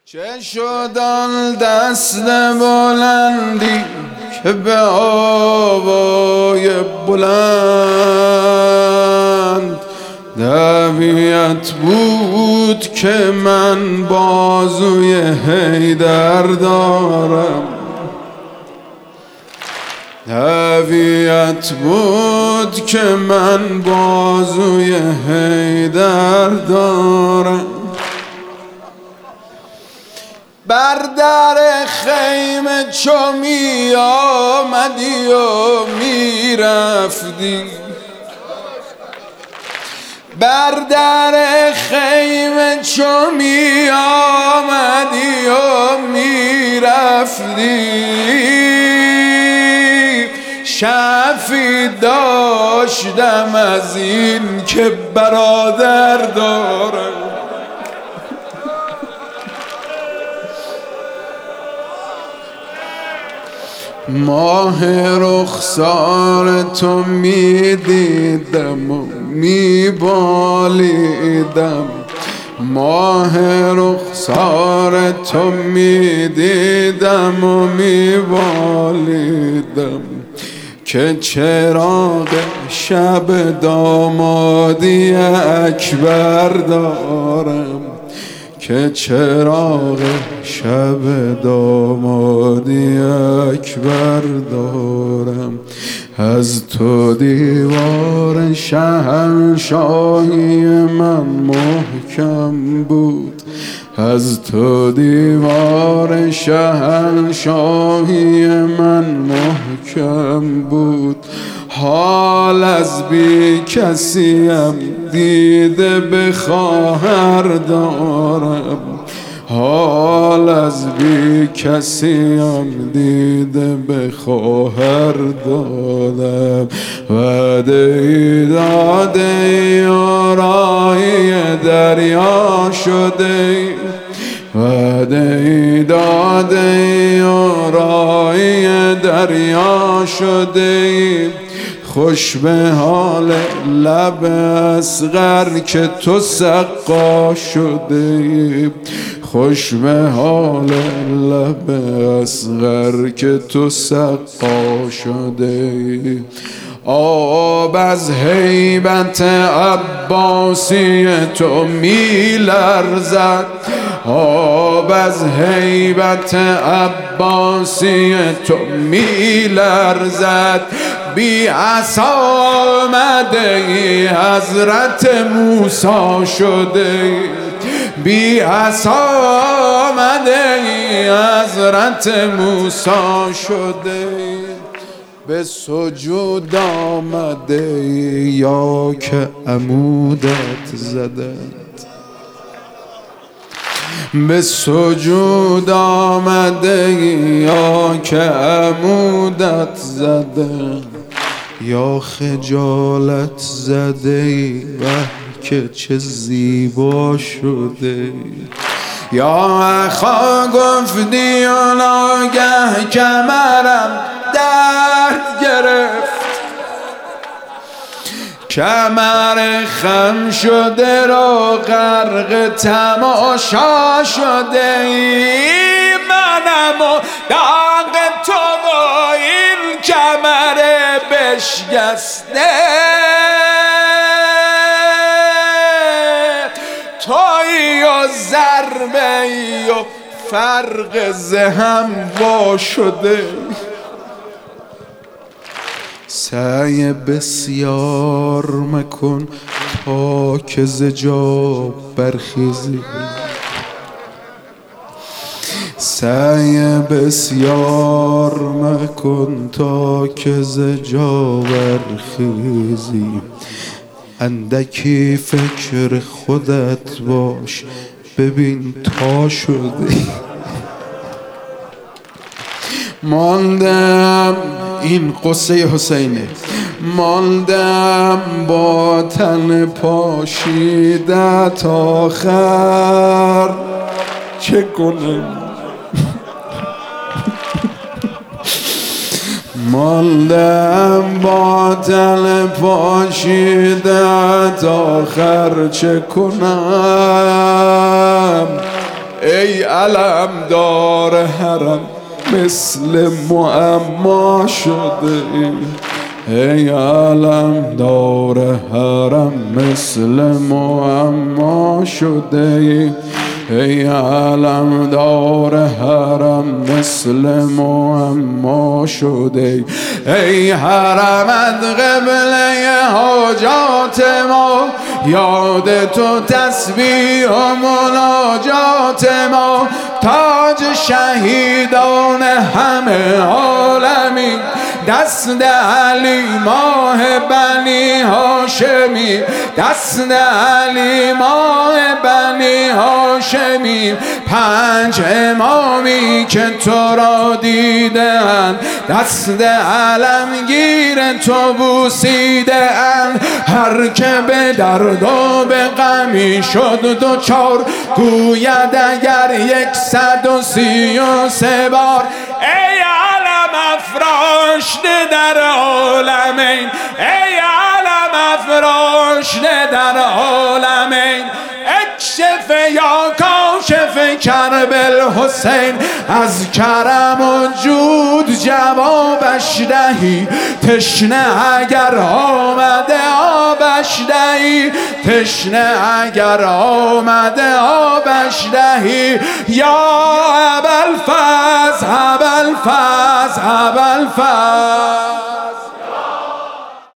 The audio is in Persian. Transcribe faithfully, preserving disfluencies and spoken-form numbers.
چه شد آن دست بلندی که به آوای بلند دعویت بود که من بازوی حیدر دارم. دعویت بود که من بازوی حیدر دارم. بر در خیمه چو می آمدی و می رفتی، بر در خیمه چو می آمدی و می رفتی، شفی داشتم از این که برادر دارم. ماه رخسار تو می دیدم و می بالیدم، ماه رخسار تو می دیدم و می بالیدم، که چراغ شب دامادی اکبر دارم، که چراغ شب دامادی اکبر دارم. از تو دیوار شهنشاهی من محکم بود، از تو دیوار شهنشاهی من محکم بود. حال از بی کسیم دیده به خواهر دارم، حال از بی کسیم دیده به خواهر دادم. وعده ای داده ای و راهی دریا شده، وعده ای داده ای و راهی دریا شده. خوش به حال لب اصغر که تو سقا شده، خوش به حال لب اصغر که تو سقا شده. آب از هیبت عباسی تو می لرزد، آب از هیبت عباسی تو می لرزد. بی عصا آمده ای حضرت موسی شده، بی عصا آمده ای حضرت موسی شده. به سجود آمده ای یا که عمودت زدند، به سجود آمده ای یا که عمودت زدند. یا خجالت زده ای وه که چه زیبا شده، یا اخا گفتی و ناگه کمرم درد گرفت، کمر خم شده رو غرق تماشا شده ای. منم و داغ تو و این کمر بشکسته، تویی و ضربه ای و فرق زهم وا شده. سعی بسیار مکن تا که ز جا برخیزی، سعی بسیار مکن تا که ز جا برخیزی. اندکی فکر خودت باش ببین تا شده. ماندم این قصه حسینه، ماندم با تن پاشیدت آخر چه کنم. ماندم با تن پاشیدت آخر چه کنم. ای علم دار حرم مثل معما شده ای، ای علم دار حرم مثل معما شده ای، ای علم دار حرم مثل معما شده ای، ای حرمت قبله حاجات ما، یاد تو تسبیح و مناجات ما، تاج شهیدان همه عالمی، دست علی ماه بنی هاشمی، دست علی ماه بنی هاشمی، پنج امامی که تو را دیدن، دست علمگیر تو بوسیدن، هر که به درد و به غمی شد دوچار، گوید اگر یکصد و سی و سه بار، ای علم افراشته در عالمین، ای علم افراشته در عالمین، اکشف یا کاشف کرب الحسین، از کرم و جود جوابش دهی، تشنه اگر آمده آبش دهی، تشنه اگر آمده آبش دهی، یا ابوالفضل ابوالفضل ابوالفضل.